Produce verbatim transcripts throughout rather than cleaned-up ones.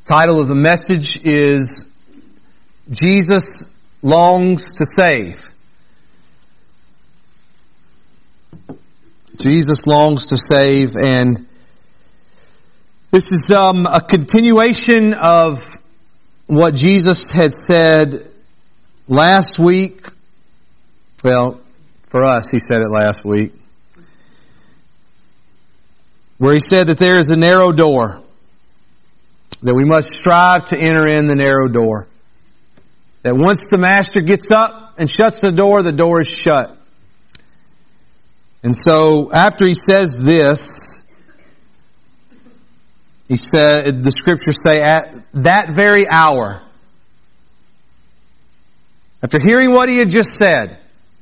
Title of the message is Jesus Longs to Save. Jesus longs to save, and this is um, a continuation of what Jesus had said last week. Well, for us, He said it last week, where He said that there is a narrow door, that we must strive to enter in the narrow door. That once the Master gets up and shuts the door, the door is shut. And so, after He says this, He said, the Scriptures say, at that very hour, after hearing what He had just said,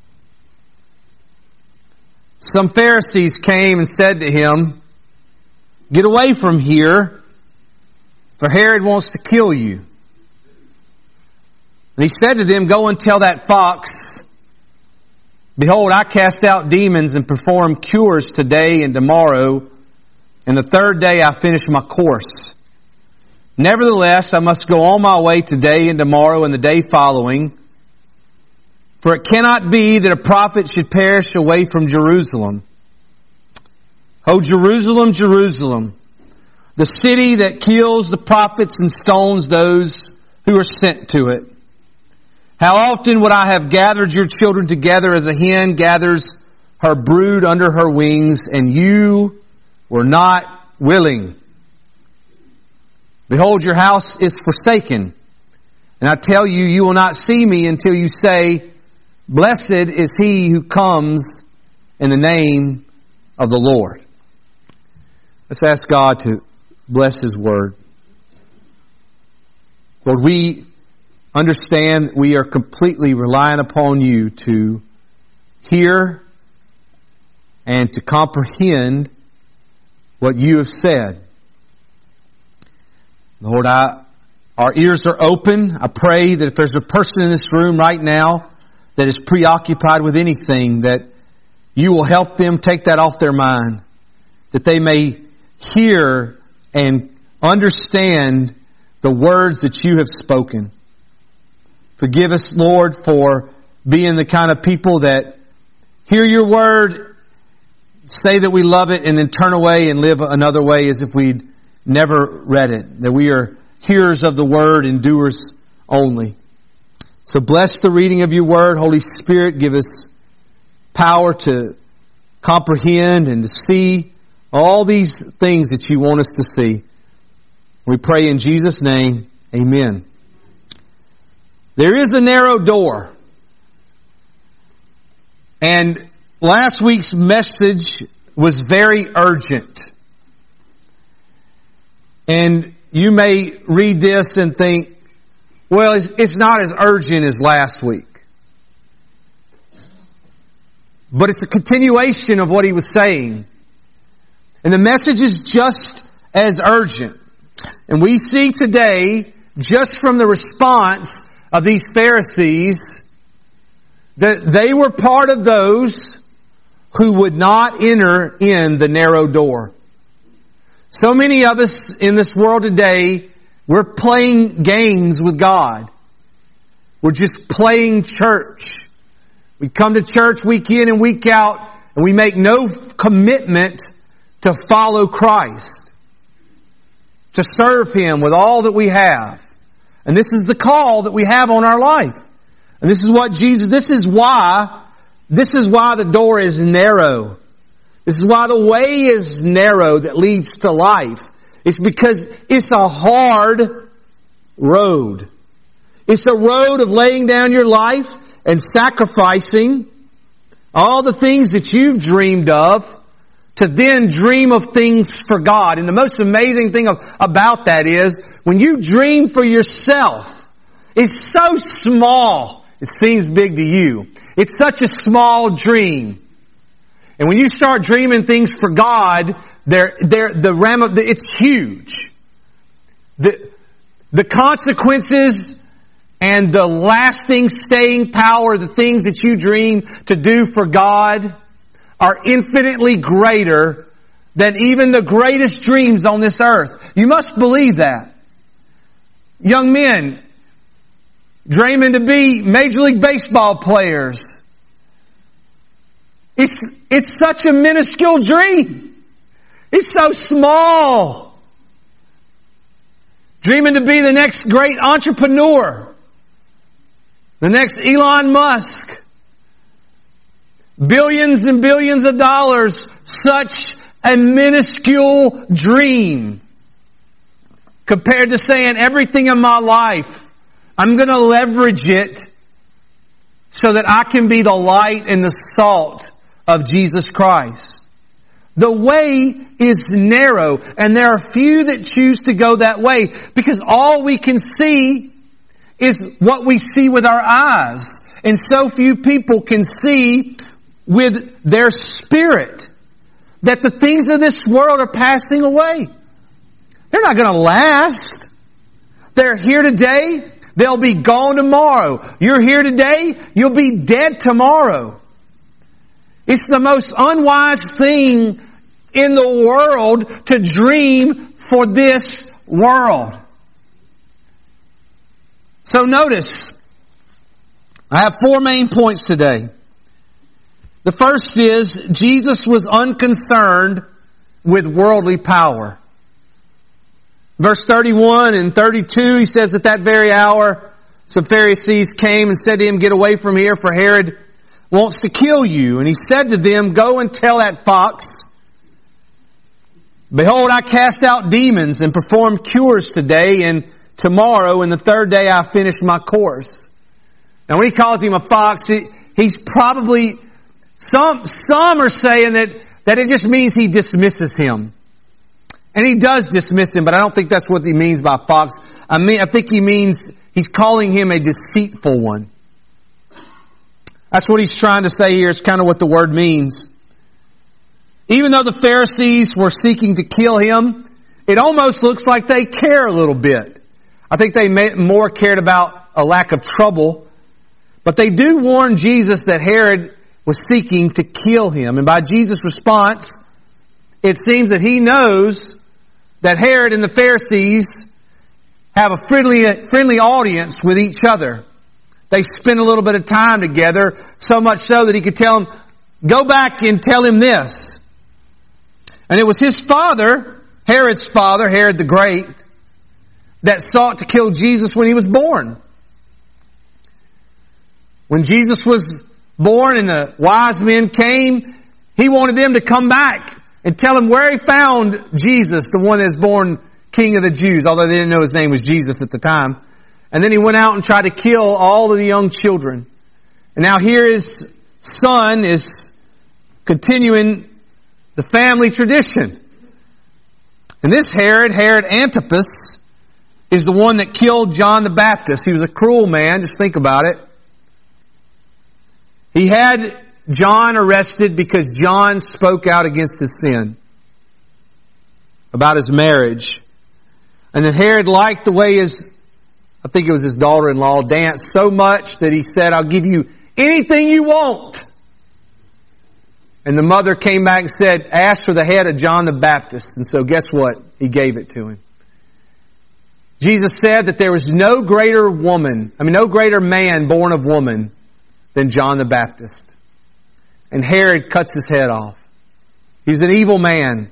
some Pharisees came and said to Him, "Get away from here, for Herod wants to kill you." And He said to them, "Go and tell that fox, behold, I cast out demons and perform cures today and tomorrow, and the third day I finish my course. Nevertheless, I must go on my way today and tomorrow and the day following, for it cannot be that a prophet should perish away from Jerusalem. O Jerusalem, Jerusalem, the city that kills the prophets and stones those who are sent to it. How often would I have gathered your children together as a hen gathers her brood under her wings, and you were not willing. Behold, your house is forsaken, and I tell you, you will not see me until you say, Blessed is he who comes in the name of the Lord." Let's ask God to bless His Word. Lord, we understand we are completely relying upon You to hear and to comprehend what You have said. Lord, I, our ears are open. I pray that if there's a person in this room right now that is preoccupied with anything, that You will help them take that off their mind, that they may hear and understand the words that You have spoken. Forgive us, Lord, for being the kind of people that hear Your Word, say that we love it, and then turn away and live another way as if we'd never read it. That we are hearers of the Word and doers only. So bless the reading of Your Word. Holy Spirit, give us power to comprehend and to see all these things that You want us to see. We pray in Jesus' name, amen. There is a narrow door. And last week's message was very urgent. And you may read this and think, well, it's not as urgent as last week. But it's a continuation of what he was saying. And the message is just as urgent. And we see today, just from the response of these Pharisees, that they were part of those who would not enter in the narrow door. So many of us in this world today, we're playing games with God. We're just playing church. We come to church week in and week out, and we make no commitment to follow Christ, to serve Him with all that we have. And this is the call that we have on our life. And this is what Jesus, this is why, this is why the door is narrow. This is why the way is narrow that leads to life. It's because it's a hard road. It's a road of laying down your life and sacrificing all the things that you've dreamed of to then dream of things for God. And the most amazing thing of, about that is when you dream for yourself, it's so small, it seems big to you. It's such a small dream. And when you start dreaming things for God, they're, they're, the ram of the, it's huge. The, the consequences and the lasting staying power, the things that you dream to do for God, are infinitely greater than even the greatest dreams on this earth. You must believe that. young men dreaming to be Major League Baseball players. It's, it's such a minuscule dream. It's so small. Dreaming to be the next great entrepreneur. The next Elon Musk. Billions and billions of dollars. Such a minuscule dream. Compared to saying everything in my life, I'm going to leverage it so that I can be the light and the salt of Jesus Christ. The way is narrow, and there are few that choose to go that way because all we can see is what we see with our eyes. And so few people can see with their spirit that the things of this world are passing away. They're not going to last. They're here today. They'll be gone tomorrow. You're here today. You'll be dead tomorrow. It's the most unwise thing in the world to dream for this world. So notice, I have four main points today. The first is, Jesus was unconcerned with worldly power. Verse thirty-one and thirty-two, he says, at that very hour, some Pharisees came and said to him, get away from here, for Herod wants to kill you. And he said to them, go and tell that fox, behold, I cast out demons and perform cures today, and tomorrow and the third day I finish my course. Now when he calls him a fox, he, he's probably, some, some are saying that, that it just means he dismisses him. And he does dismiss him, but I don't think that's what he means by fox. I mean, I think he means he's calling him a deceitful one. That's what he's trying to say here. It's kind of what the word means. Even though the Pharisees were seeking to kill him, it almost looks like they care a little bit. I think they more cared about a lack of trouble. But they do warn Jesus that Herod was seeking to kill him. And by Jesus' response, it seems that he knows that Herod and the Pharisees have a friendly, friendly audience with each other. They spend a little bit of time together, so much so that he could tell them, go back and tell him this. And it was his father, Herod's father, Herod the Great, that sought to kill Jesus when he was born. When Jesus was born and the wise men came, he wanted them to come back and tell him where he found Jesus, the one that was born King of the Jews, although they didn't know his name was Jesus at the time. And then he went out and tried to kill all of the young children. And now here his son is continuing the family tradition. And this Herod, Herod Antipas, is the one that killed John the Baptist. He was a cruel man, just think about it. He had John arrested because John spoke out against his sin, about his marriage. And then Herod liked the way his, I think it was his daughter-in-law, danced so much that he said, I'll give you anything you want. And the mother came back and said, ask for the head of John the Baptist. And so guess what? He gave it to him. Jesus said that there was no greater woman, I mean no greater man born of woman than John the Baptist. And Herod cuts his head off. He's an evil man.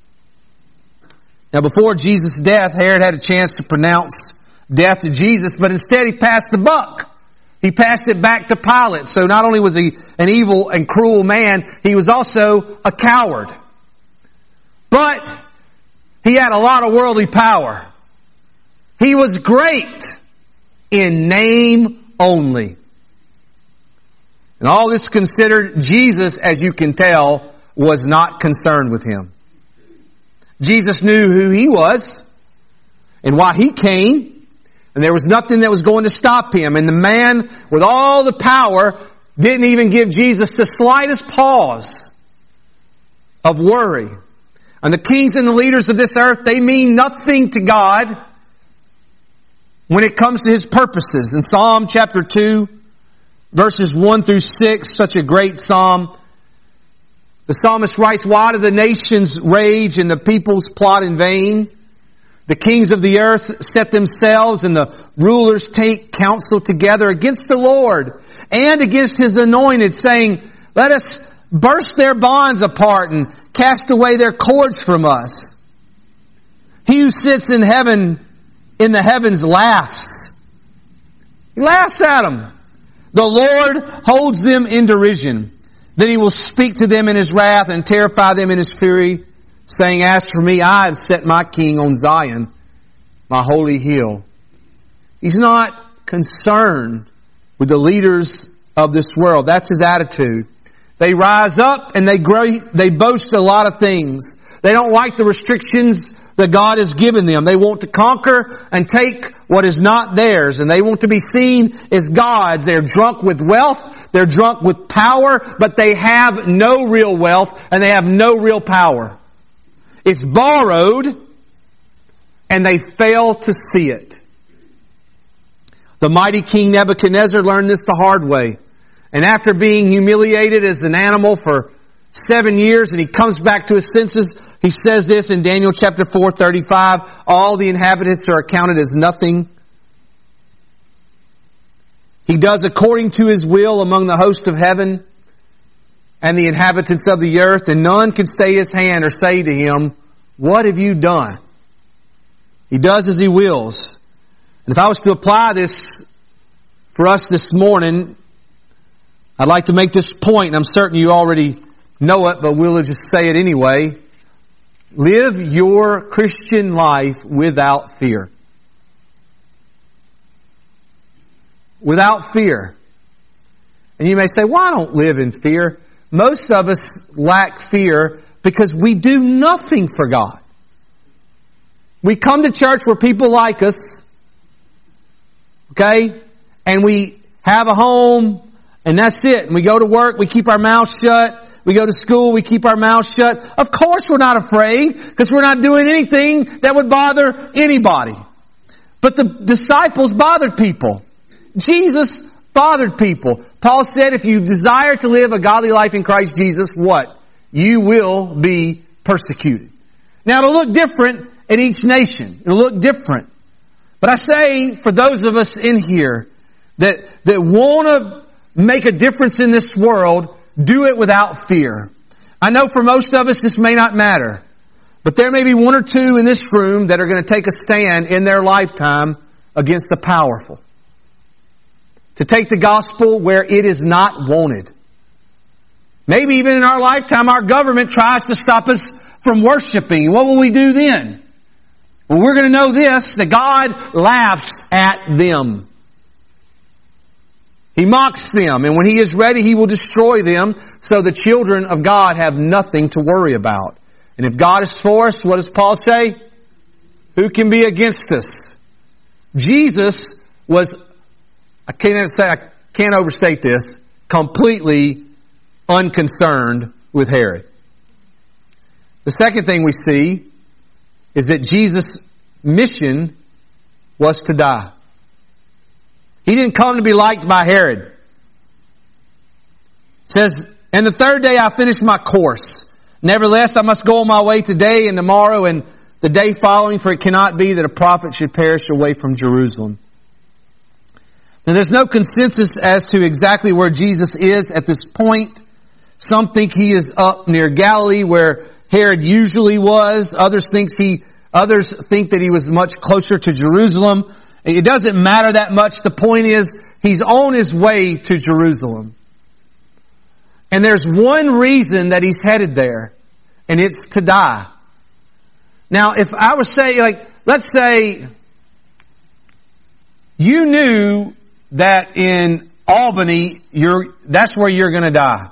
Now before Jesus' death, Herod had a chance to pronounce death to Jesus, but instead he passed the buck. He passed it back to Pilate. So not only was he an evil and cruel man, he was also a coward. But he had a lot of worldly power. He was great in name only. And all this considered, Jesus, as you can tell, was not concerned with him. Jesus knew who he was and why he came, and there was nothing that was going to stop him. And the man with all the power didn't even give Jesus the slightest pause of worry. And the kings and the leaders of this earth, they mean nothing to God when it comes to His purposes. In Psalm chapter two, verses one through six, such a great psalm. The psalmist writes, why do the nations rage and the peoples plot in vain? The kings of the earth set themselves and the rulers take counsel together against the Lord and against His anointed, saying, let us burst their bonds apart and cast away their cords from us. He who sits in heaven, in the heavens, laughs. He laughs at them. The Lord holds them in derision. Then He will speak to them in His wrath and terrify them in His fury, saying, as for me, I have set my king on Zion, my holy hill. He's not concerned with the leaders of this world. That's His attitude. They rise up and they grow, they boast a lot of things. They don't like the restrictions that God has given them. They want to conquer and take what is not theirs, and they want to be seen as gods. They're drunk with wealth. They're drunk with power, but they have no real wealth and they have no real power. It's borrowed, and they fail to see it. The mighty King Nebuchadnezzar learned this the hard way. And after being humiliated as an animal for seven years, and he comes back to his senses, he says this in Daniel chapter four, thirty-five, all the inhabitants are accounted as nothing. He does according to His will among the host of heaven and the inhabitants of the earth, and none can stay His hand or say to Him, what have you done? He does as He wills. And if I was to apply this for us this morning, I'd like to make this point, and I'm certain you already know it, but we'll just say it anyway. Live your Christian life without fear. Without fear. And you may say, well, I don't live in fear. Most of us lack fear because we do nothing for God. We come to church where people like us, okay? And we have a home, and that's it. And we go to work, we keep our mouths shut. We go to school, we keep our mouths shut. Of course we're not afraid, because we're not doing anything that would bother anybody. But the disciples bothered people. Jesus bothered people. Paul said, if you desire to live a godly life in Christ Jesus, what? You will be persecuted. Now it'll look different in each nation. It'll look different. But I say, for those of us in here that, that want to make a difference in this world, do it without fear. I know for most of us this may not matter. But there may be one or two in this room that are going to take a stand in their lifetime against the powerful. To take the gospel where it is not wanted. Maybe even in our lifetime our government tries to stop us from worshiping. What will we do then? Well, we're going to know this, that God laughs at them. He mocks them, and when He is ready, He will destroy them, so the children of God have nothing to worry about. And if God is for us, what does Paul say? Who can be against us? Jesus was, I can't say, I can't overstate this, completely unconcerned with Herod. The second thing we see is that Jesus' mission was to die. He didn't come to be liked by Herod. It says, and the third day I finished my course. Nevertheless, I must go on my way today and tomorrow and the day following, for it cannot be that a prophet should perish away from Jerusalem. Now, there's no consensus as to exactly where Jesus is at this point. Some think He is up near Galilee, where Herod usually was. Others think he, others think that He was much closer to Jerusalem. It doesn't matter that much. The point is, He's on His way to Jerusalem. And there's one reason that He's headed there, and it's to die. Now, if I was saying, like, let's say you knew that in Albany, you're, that's where you're going to die.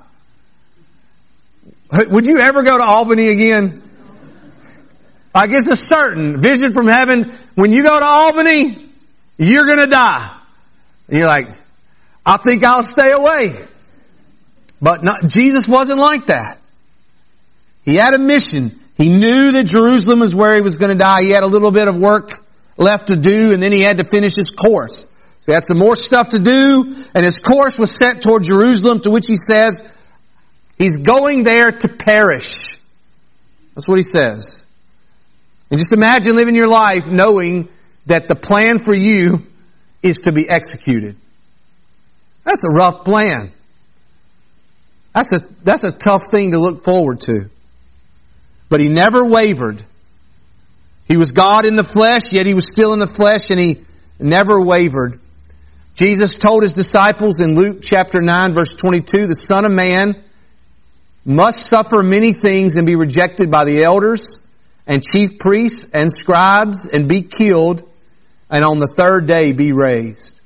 Would you ever go to Albany again? Like, it's a certain vision from heaven. When you go to Albany, you're going to die. And you're like, I think I'll stay away. But not, Jesus wasn't like that. He had a mission. He knew that Jerusalem is where He was going to die. He had a little bit of work left to do, and then He had to finish His course. So He had some more stuff to do, and His course was set toward Jerusalem, to which He says He's going there to perish. That's what He says. And just imagine living your life knowing that the plan for you is to be executed. That's a rough plan. That's a, that's a tough thing to look forward to. But He never wavered. He was God in the flesh, yet He was still in the flesh, and He never wavered. Jesus told His disciples in Luke chapter nine, verse twenty-two, the Son of Man must suffer many things and be rejected by the elders and chief priests and scribes and be killed, and on the third day be raised.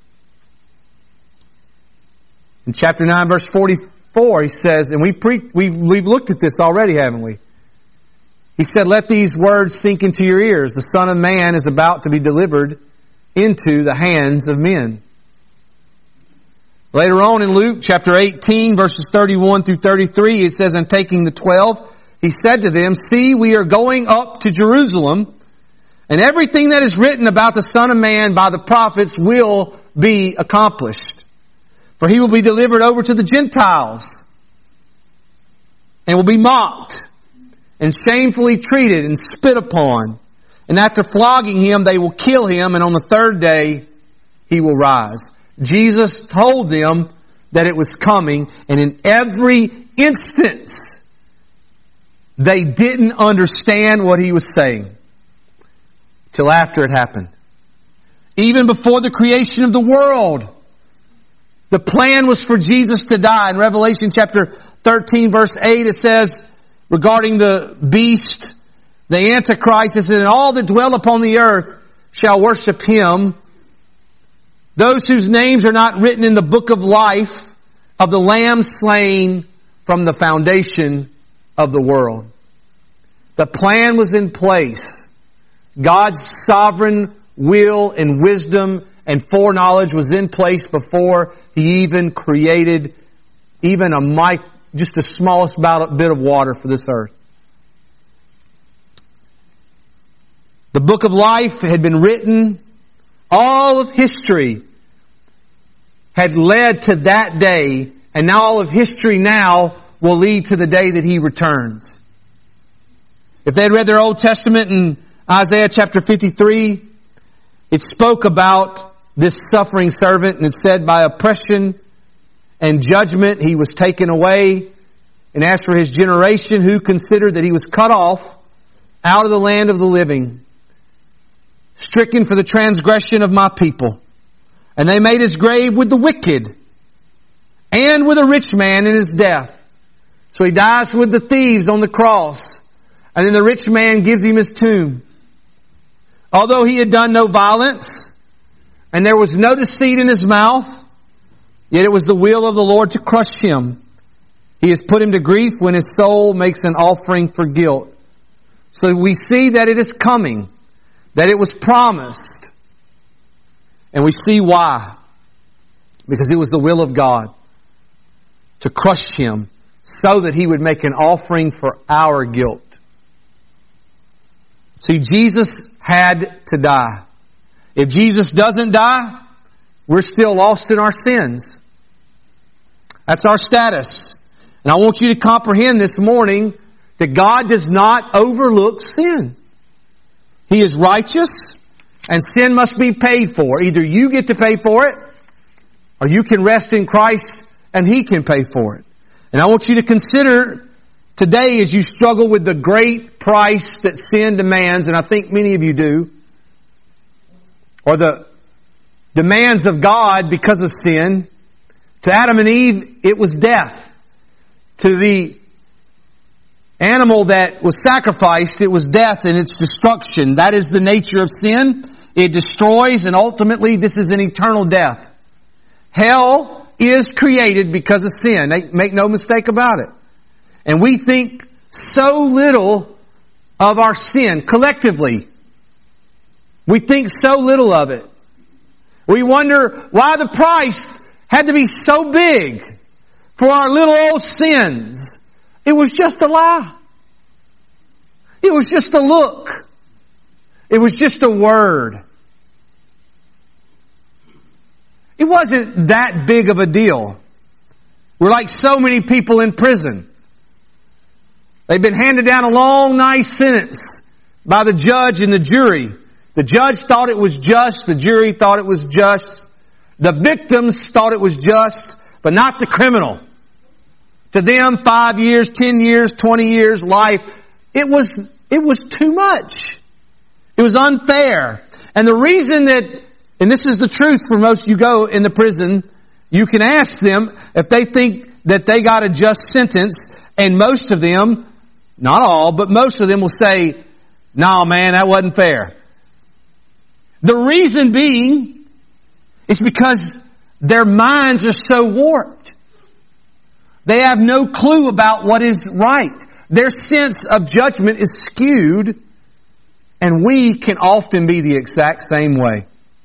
In chapter nine, verse forty-four, He says, and we pre- we've, we've looked at this already, haven't we? He said, let these words sink into your ears. The Son of Man is about to be delivered into the hands of men. Later on in Luke chapter eighteen, verses thirty-one through thirty-three, it says, and taking the twelve, He said to them, see, we are going up to Jerusalem, and everything that is written about the Son of Man by the prophets will be accomplished. For He will be delivered over to the Gentiles, and will be mocked, and shamefully treated, and spit upon. And after flogging Him, they will kill Him, and on the third day He will rise. Jesus told them that it was coming, and in every instance, they didn't understand what He was saying till after it happened. Even before the creation of the world, the plan was for Jesus to die. In Revelation chapter thirteen, verse eight, it says regarding the beast, the Antichrist, it says, and all that dwell upon the earth shall worship Him. Those whose names are not written in the book of life of the Lamb slain from the foundation of the world. The plan was in place. God's sovereign will and wisdom and foreknowledge was in place before He even created even a mic, just the smallest bit of water for this earth. The book of life had been written. All of history had led to that day, and now all of history now will lead to the day that He returns. If they had read their Old Testament in Isaiah chapter fifty-three, it spoke about this suffering servant, and it said, by oppression and judgment He was taken away. And as for His generation, who considered that He was cut off out of the land of the living, stricken for the transgression of my people. And they made His grave with the wicked and with a rich man in his death. So He dies with the thieves on the cross. And then the rich man gives Him His tomb. Although He had done no violence and there was no deceit in His mouth, yet it was the will of the Lord to crush Him. He has put Him to grief when His soul makes an offering for guilt. So we see that it is coming, that it was promised. And we see why. Because it was the will of God to crush Him so that He would make an offering for our guilt. See, Jesus had to die. If Jesus doesn't die, we're still lost in our sins. That's our status. And I want you to comprehend this morning that God does not overlook sin. He is righteous, and sin must be paid for. Either you get to pay for it, or you can rest in Christ and He can pay for it. And I want you to consider today, as you struggle with the great price that sin demands, and I think many of you do, or the demands of God because of sin. To Adam and Eve, it was death. To the animal that was sacrificed, it was death and its destruction. That is the nature of sin. It destroys, and ultimately this is an eternal death. Hell is created because of sin. Make no mistake about it. And we think so little of our sin collectively. We think so little of it. We wonder why the price had to be so big for our little old sins. It was just a lie. It was just a look. It was just a word. It wasn't that big of a deal. We're like so many people in prison. They've been handed down a long, nice sentence. by the judge and the jury. The judge thought it was just. The jury thought it was just. The victims thought it was just, but not the criminal. To them, five years, ten years, twenty years, life. It was, it was too much. It was unfair. And the reason that, and this is the truth for most, you go in the prison, you can ask them if they think that they got a just sentence, and most of them, not all, but most of them will say, "No, man, that wasn't fair." The reason being is because their minds are so warped. They have no clue about what is right. Their sense of judgment is skewed, and we can often be the exact same way.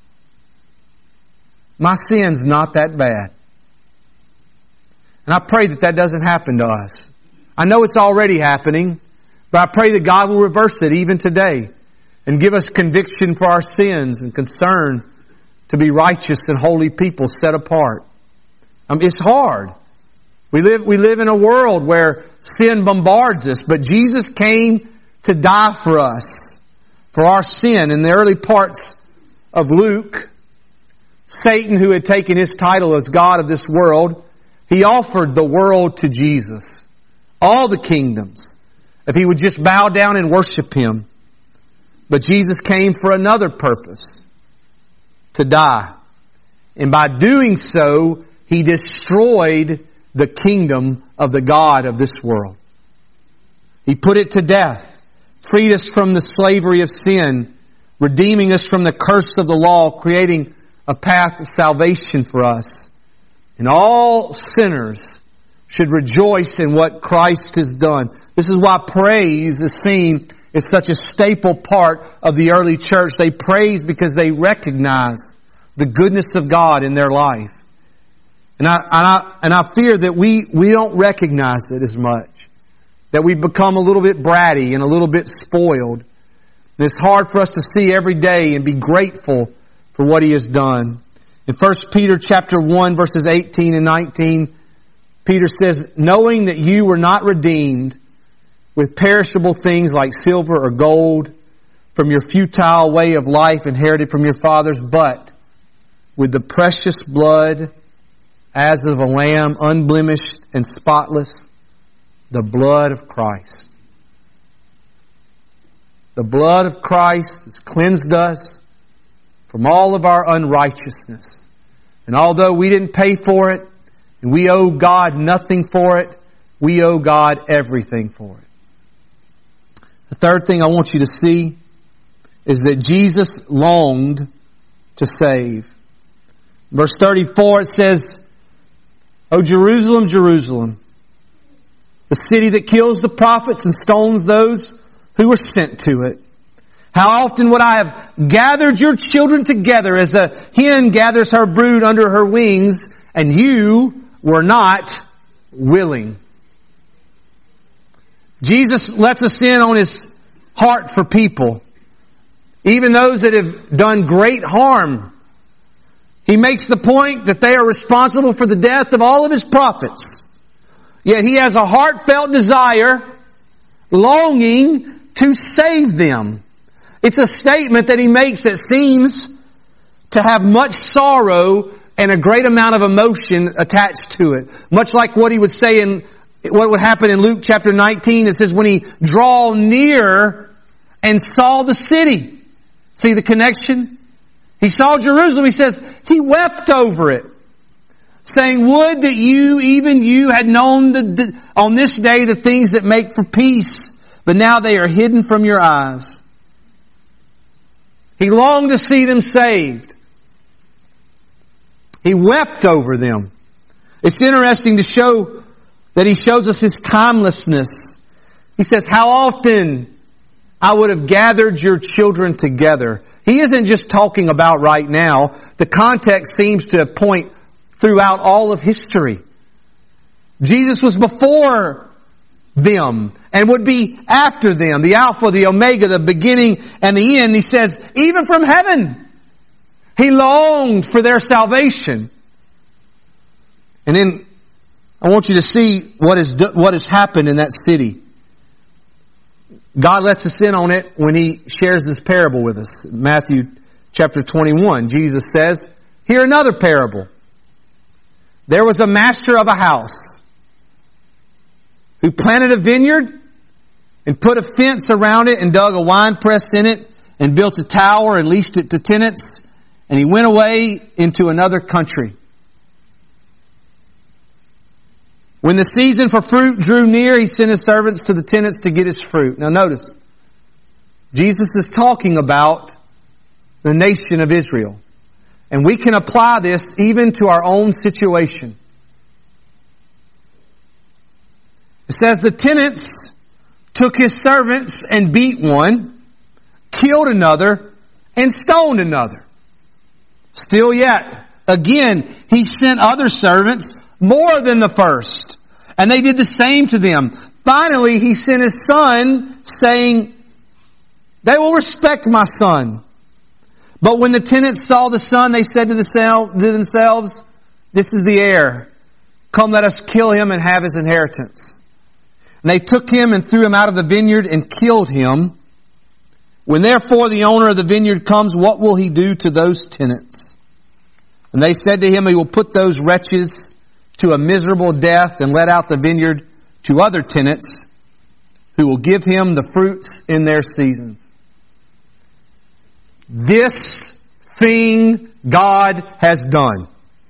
My sin's not that bad. And I pray that that doesn't happen to us. I know it's already happening, but I pray that God will reverse it even today and give us conviction for our sins and concern to be righteous and holy people set apart. Um, it's hard. We live, we live in a world where sin bombards us, but Jesus came to die for us, for our sin. In the early parts of Luke, Satan, who had taken his title as God of this world, he offered the world to Jesus. All the kingdoms. If he would just bow down and worship Him. But Jesus came for another purpose. To die. And by doing so, He destroyed the kingdom of the God of this world. He put it to death. Freed us from the slavery of sin. Redeeming us from the curse of the law. Creating a path of salvation for us. And all sinners should rejoice in what Christ has done. This is why praise is seen as such a staple part of the early church. They praise because they recognize the goodness of God in their life. And I, and I, and I fear that we, we don't recognize it as much. That we become a little bit bratty and a little bit spoiled. And it's hard for us to see every day and be grateful for what He has done. In First Peter chapter one, verses eighteen and nineteen, Peter says, "Knowing that you were not redeemed with perishable things like silver or gold from your futile way of life inherited from your fathers, but with the precious blood as of a lamb, unblemished and spotless, the blood of Christ." The blood of Christ has cleansed us from all of our unrighteousness. And although we didn't pay for it, and we owe God nothing for it, we owe God everything for it. The third thing I want you to see is that Jesus longed to save. Verse thirty-four, it says, "O Jerusalem, Jerusalem, the city that kills the prophets and stones those who were sent to it. How often would I have gathered your children together as a hen gathers her brood under her wings, and you were not willing." Jesus lets us in on His heart for people, even those that have done great harm. He makes the point that they are responsible for the death of all of His prophets. Yet He has a heartfelt desire, longing to save them. It's a statement that He makes that seems to have much sorrow and a great amount of emotion attached to it. Much like what He would say in, what would happen in Luke chapter nineteen. It says, when He draw near and saw the city. See the connection? He saw Jerusalem. He says, He wept over it, saying, "Would that you, even you, had known the, the, on this day the things that make for peace, but now they are hidden from your eyes." He longed to see them saved. He wept over them. It's interesting to show that He shows us His timelessness. He says, "How often I would have gathered your children together." He isn't just talking about right now. The context seems to point throughout all of history. Jesus was before them and would be after them, the Alpha, the Omega, the beginning and the end. He says, even from heaven, He longed for their salvation. And then I want you to see what is what has happened in that city. God lets us in on it when He shares this parable with us. Matthew chapter twenty-one, Jesus says, "Hear another parable. There was a master of a house who planted a vineyard and put a fence around it and dug a winepress in it and built a tower and leased it to tenants. And he went away into another country. When the season for fruit drew near, he sent his servants to the tenants to get his fruit." Now notice, Jesus is talking about the nation of Israel. And we can apply this even to our own situation. It says the tenants took his servants and beat one, killed another, and stoned another. Still yet, again, he sent other servants more than the first, and they did the same to them. Finally, he sent his son, saying, "They will respect my son." But when the tenants saw the son, they said to themselves, "This is the heir. Come, let us kill him and have his inheritance." And they took him and threw him out of the vineyard and killed him. When therefore the owner of the vineyard comes, what will he do to those tenants? And they said to him, "He will put those wretches to a miserable death and let out the vineyard to other tenants who will give him the fruits in their seasons." This thing God has done.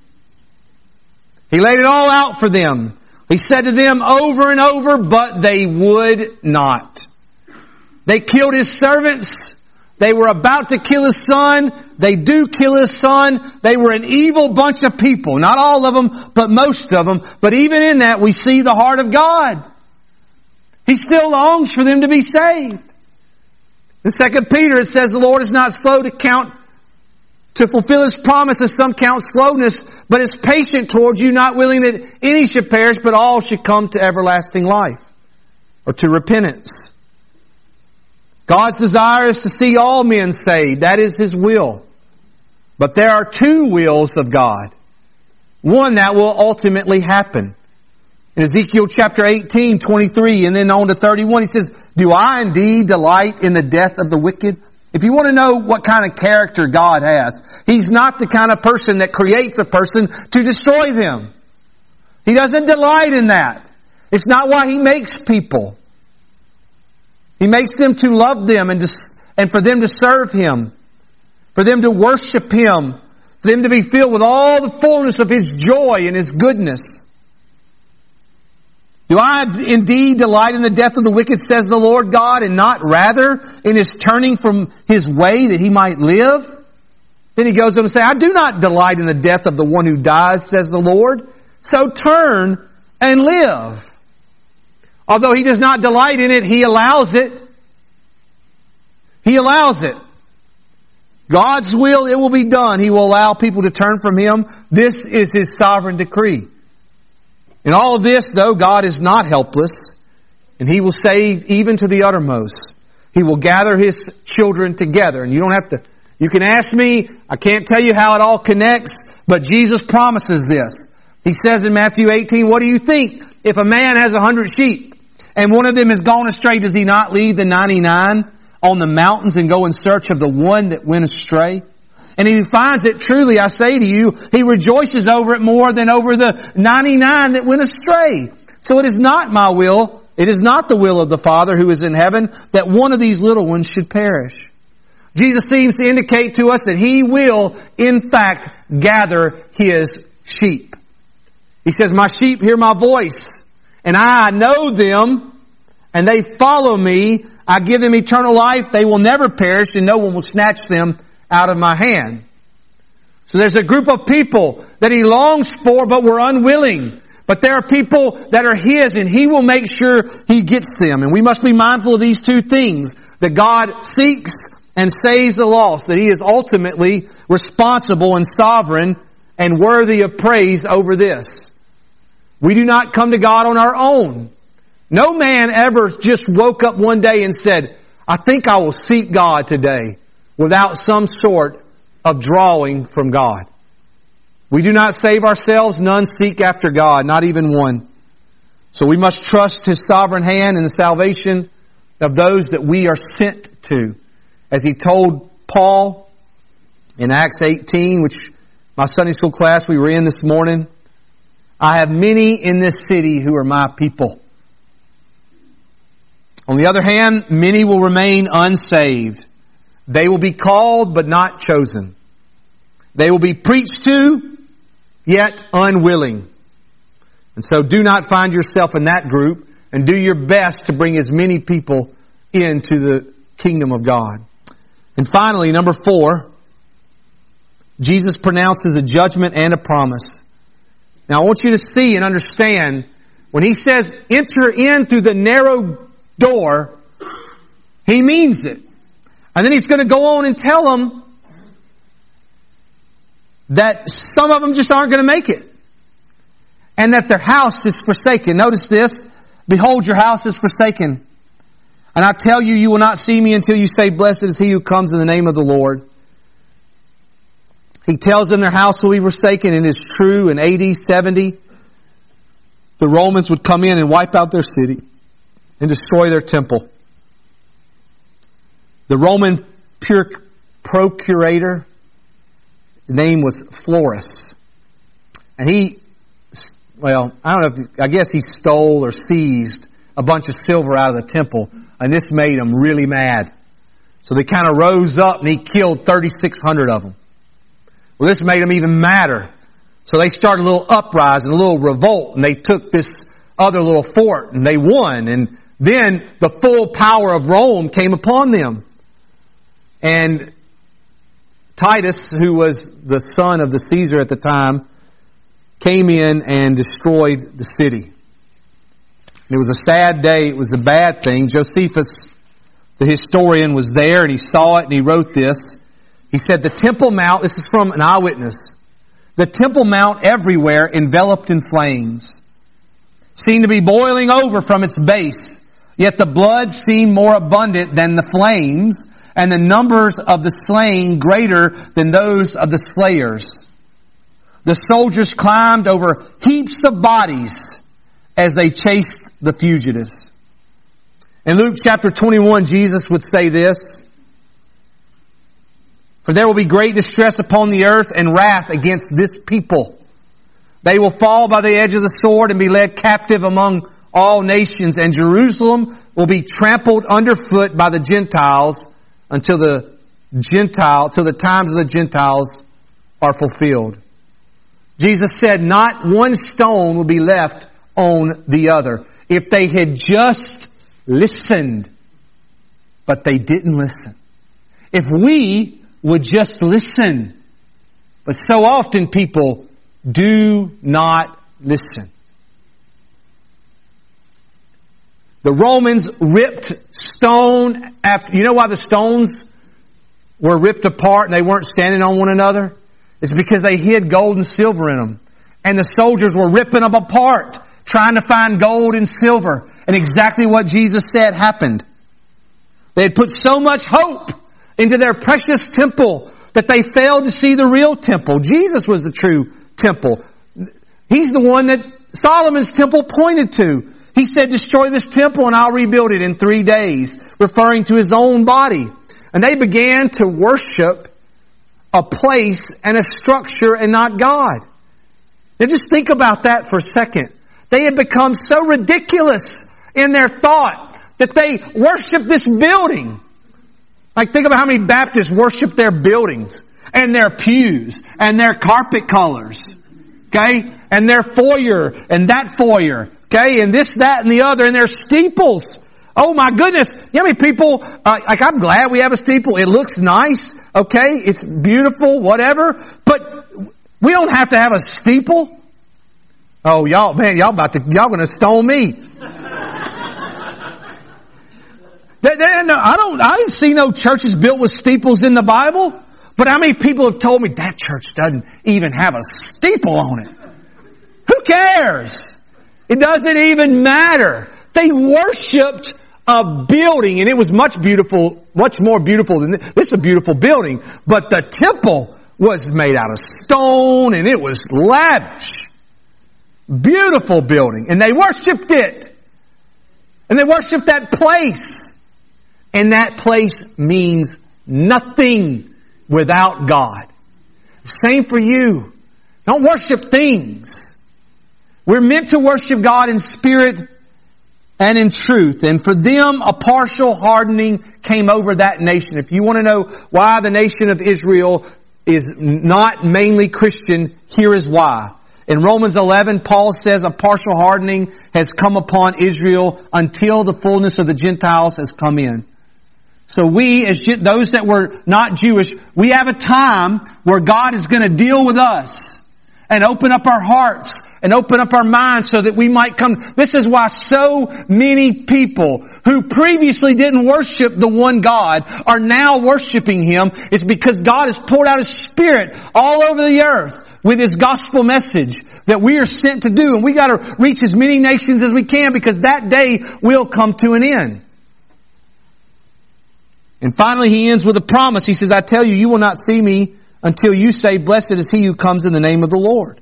He laid it all out for them. He said to them over and over, but they would not. They killed his servants. They were about to kill his son. They do kill his son. They were an evil bunch of people. Not all of them, but most of them. But even in that, we see the heart of God. He still longs for them to be saved. In Second Peter, it says the Lord is not slow to count, to fulfill His promise, as some count slowness, but is patient towards you, not willing that any should perish, but all should come to everlasting life, or to repentance. God's desire is to see all men saved. That is His will. But there are two wills of God. One that will ultimately happen. In Ezekiel chapter eighteen, twenty-three, and then on to thirty-one, he says, "Do I indeed delight in the death of the wicked?" If you want to know what kind of character God has, He's not the kind of person that creates a person to destroy them. He doesn't delight in that. It's not why He makes people. He makes them to love them and, to, and for them to serve Him, for them to worship Him, for them to be filled with all the fullness of His joy and His goodness. "Do I indeed delight in the death of the wicked, says the Lord God, and not rather in his turning from his way that he might live?" Then he goes on to say, "I do not delight in the death of the one who dies, says the Lord. So turn and live." Although He does not delight in it, He allows it. He allows it. God's will, it will be done. He will allow people to turn from Him. This is His sovereign decree. In all of this, though, God is not helpless, and He will save even to the uttermost. He will gather His children together. And you don't have to, you can ask me, I can't tell you how it all connects, but Jesus promises this. He says in Matthew eighteen, "What do you think? If a man has a hundred sheep, and one of them has gone astray, does he not leave the ninety-nine on the mountains and go in search of the one that went astray? And if he finds it, truly I say to you, he rejoices over it more than over the ninety-nine that went astray. So it is not my will, it is not the will of the Father who is in heaven, that one of these little ones should perish." Jesus seems to indicate to us that He will, in fact, gather His sheep. He says, "My sheep hear my voice, and I know them, and they follow me. I give them eternal life. They will never perish, and no one will snatch them out of my hand." So there's a group of people that He longs for, but we're unwilling. But there are people that are His, and He will make sure He gets them. And we must be mindful of these two things, that God seeks and saves the lost, that He is ultimately responsible and sovereign and worthy of praise over this. We do not come to God on our own. No man ever just woke up one day and said, "I think I will seek God today," without some sort of drawing from God. We do not save ourselves. None seek after God, not even one. So we must trust His sovereign hand in the salvation of those that we are sent to. As He told Paul in Acts eighteen, which my Sunday school class we were in this morning, I have many in this city who are my people. On the other hand, many will remain unsaved. They will be called but not chosen. They will be preached to, yet unwilling. And so do not find yourself in that group, and do your best to bring as many people into the kingdom of God. And finally, number four, Jesus pronounces a judgment and a promise. Now I want you to see and understand, when He says enter in through the narrow door, He means it. And then He's going to go on and tell them that some of them just aren't going to make it. And that their house is forsaken. Notice this. Behold, your house is forsaken. And I tell you, you will not see me until you say, blessed is he who comes in the name of the Lord. He tells them their house will be forsaken, and it's true. In A D seventy, the Romans would come in and wipe out their city and destroy their temple. The Roman pure procurator, the name was Florus. And he, well, I don't know, if, I guess he stole or seized a bunch of silver out of the temple. And this made him really mad. So they kind of rose up and he killed thirty-six hundred of them. Well, this made them even madder. So they started a little uprising, a little revolt, and they took this other little fort and they won. And then the full power of Rome came upon them. And Titus, who was the son of the Caesar at the time, came in and destroyed the city. It was a sad day. It was a bad thing. Josephus, the historian, was there and he saw it and he wrote this. He said, the Temple Mount, this is from an eyewitness, the Temple Mount everywhere enveloped in flames, seemed to be boiling over from its base. Yet the blood seemed more abundant than the flames, and the numbers of the slain greater than those of the slayers. The soldiers climbed over heaps of bodies as they chased the fugitives. In Luke chapter twenty-one, Jesus would say this, for there will be great distress upon the earth and wrath against this people. They will fall by the edge of the sword and be led captive among all nations, and Jerusalem will be trampled underfoot by the Gentiles until the Gentile, till the times of the Gentiles are fulfilled. Jesus said not one stone will be left on the other. If they had just listened, but they didn't listen. If we would just listen, but so often people do not listen. The Romans ripped stone after, you know why the stones were ripped apart and they weren't standing on one another? It's because they hid gold and silver in them. And the soldiers were ripping them apart, trying to find gold and silver. And exactly what Jesus said happened. They had put so much hope into their precious temple that they failed to see the real temple. Jesus was the true temple. He's the one that Solomon's temple pointed to. He said, destroy this temple and I'll rebuild it in three days, referring to His own body. And they began to worship a place and a structure and not God. Now just think about that for a second. They had become so ridiculous in their thought that they worshiped this building. Like think about how many Baptists worship their buildings and their pews and their carpet colors. Okay? And their foyer and that foyer. Okay? And this, that, and the other. And their steeples. Oh my goodness. You know how many people, uh, like I'm glad we have a steeple. It looks nice. Okay? It's beautiful, whatever. But we don't have to have a steeple. Oh y'all, man, y'all about to, y'all gonna stone me. they, they, no, I don't, I didn't see no churches built with steeples in the Bible. But how many people have told me that church doesn't even have a steeple on it? Who cares? It doesn't even matter. They worshipped a building, and it was much beautiful, much more beautiful than this. This is a beautiful building, but the temple was made out of stone, and it was lavish. Beautiful building, and they worshipped it. And they worshipped that place. And that place means nothing without God. Same for you. Don't worship things. We're meant to worship God in spirit and in truth. And for them, a partial hardening came over that nation. If you want to know why the nation of Israel is not mainly Christian, here is why. In Romans eleven, Paul says a partial hardening has come upon Israel until the fullness of the Gentiles has come in. So we, as those that were not Jewish, we have a time where God is going to deal with us and open up our hearts and open up our minds so that we might come. This is why so many people who previously didn't worship the one God are now worshiping Him. It's because God has poured out His Spirit all over the earth with His gospel message that we are sent to do. And we got to reach as many nations as we can because that day will come to an end. And finally, He ends with a promise. He says, I tell you, you will not see me until you say, blessed is he who comes in the name of the Lord.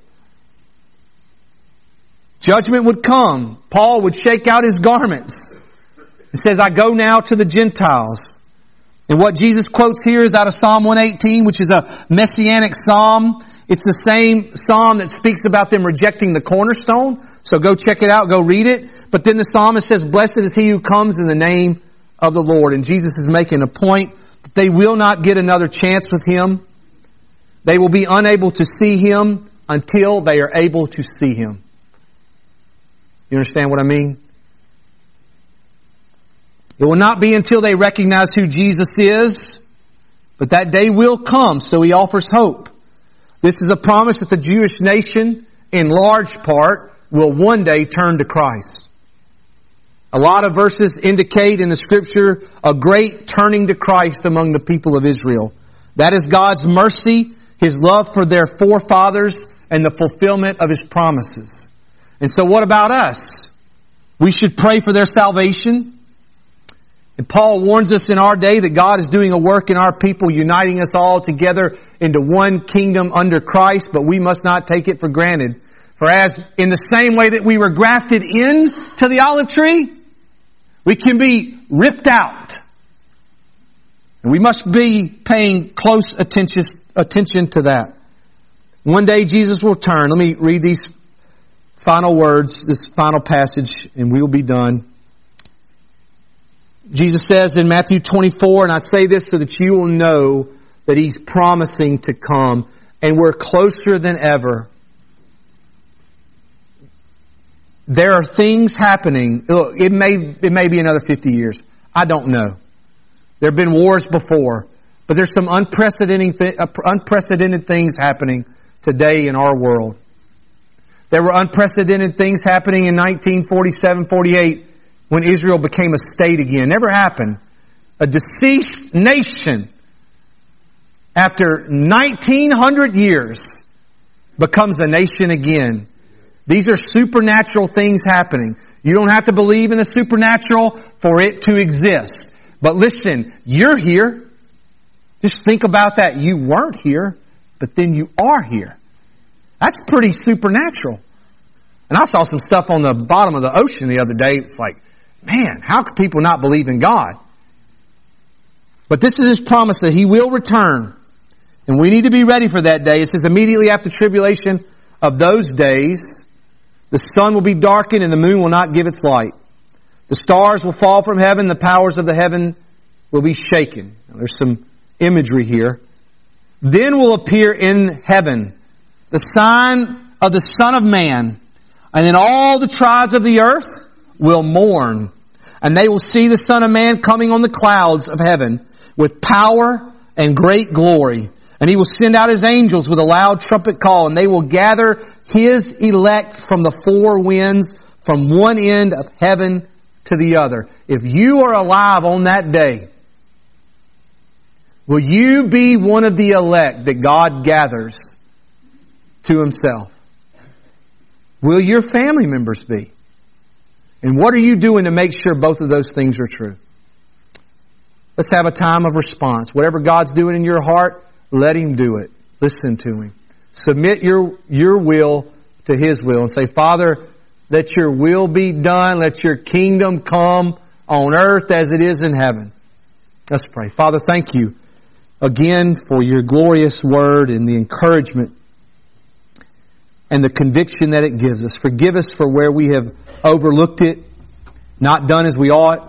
Judgment would come. Paul would shake out his garments. It says, I go now to the Gentiles. And what Jesus quotes here is out of Psalm one eighteen, which is a messianic psalm. It's the same psalm that speaks about them rejecting the cornerstone. So go check it out, go read it. But then the psalmist says, blessed is he who comes in the name of the Lord. And Jesus is making a point that they will not get another chance with Him. They will be unable to see Him until they are able to see Him. You understand what I mean? It will not be until they recognize who Jesus is, but that day will come, so He offers hope. This is a promise that the Jewish nation, in large part, will one day turn to Christ. A lot of verses indicate in the Scripture a great turning to Christ among the people of Israel. That is God's mercy, His love for their forefathers, and the fulfillment of His promises. And so what about us? We should pray for their salvation. And Paul warns us in our day that God is doing a work in our people, uniting us all together into one kingdom under Christ, but we must not take it for granted. For as in the same way that we were grafted in to the olive tree, we can be ripped out. And we must be paying close attention, attention to that. One day Jesus will turn. Let me read these final words, this final passage, and we will be done. Jesus says in Matthew twenty-four, and I say this so that you will know that He's promising to come, and we're closer than ever. There are things happening. Look, it may, it may be another fifty years. I don't know. There have been wars before, but there's some unprecedented, th- unprecedented things happening today in our world. There were unprecedented things happening in nineteen forty-seven forty-eight when Israel became a state again. Never happened. A deceased nation, after nineteen hundred years, becomes a nation again. These are supernatural things happening. You don't have to believe in the supernatural for it to exist. But listen, you're here. Just think about that. You weren't here, but then you are here. That's pretty supernatural. And I saw some stuff on the bottom of the ocean the other day. It's like, man, how could people not believe in God? But this is His promise that He will return. And we need to be ready for that day. It says immediately after tribulation of those days, the sun will be darkened and the moon will not give its light. The stars will fall from heaven. The powers of the heaven will be shaken. Now, there's some imagery here. Then will appear in heaven the sign of the Son of Man. And then all the tribes of the earth will mourn. And they will see the Son of Man coming on the clouds of heaven with power and great glory. And He will send out His angels with a loud trumpet call. And they will gather His elect from the four winds, from one end of heaven to the other. If you are alive on that day, will you be one of the elect that God gathers to Himself? Will your family members be? And what are you doing to make sure both of those things are true? Let's have a time of response. Whatever God's doing in your heart, let Him do it. Listen to Him. Submit your, your will to His will and say, Father, let Your will be done. Let Your kingdom come on earth as it is in heaven. Let's pray. Father, thank you again for your glorious word and the encouragement and the conviction that it gives us. Forgive us for where we have overlooked it, not done as we ought.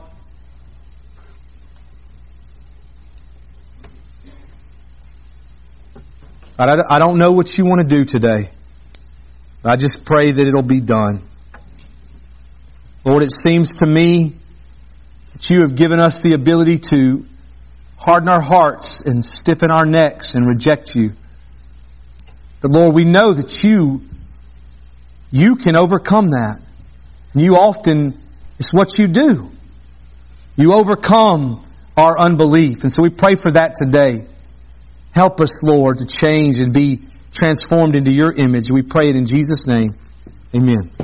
I don't know what you want to do today. I just pray that it'll be done. Lord, it seems to me that you have given us the ability to harden our hearts and stiffen our necks and reject you. But Lord, we know that you, you can overcome that. And you often, it's what you do. You overcome our unbelief. And so we pray for that today. Help us, Lord, to change and be transformed into your image. We pray it in Jesus' name. Amen.